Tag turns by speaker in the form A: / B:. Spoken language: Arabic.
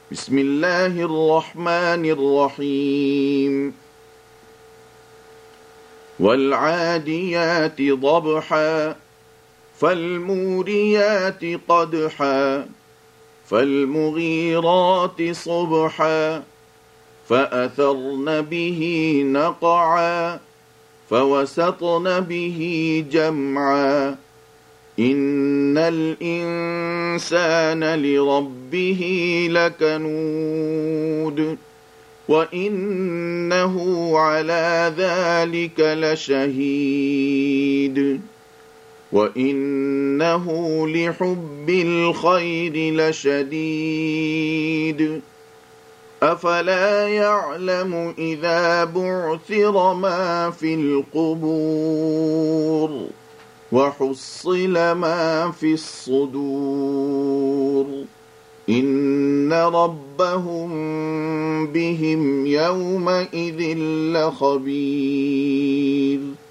A: بسم الله الرحمن الرحيم والعاديات ضبحا فالموريات قدحا فالمغيرات صبحا فأثرن به نقعا فوسطن به جمعا إن الإنسان لربه لكنود وإنه على ذلك لشهيد وإنه لحب الخير لشديد أفلا يعلم إذا بعثر ما في القبور وحصل ما في الصدور إن ربهم بهم يومئذ لخبير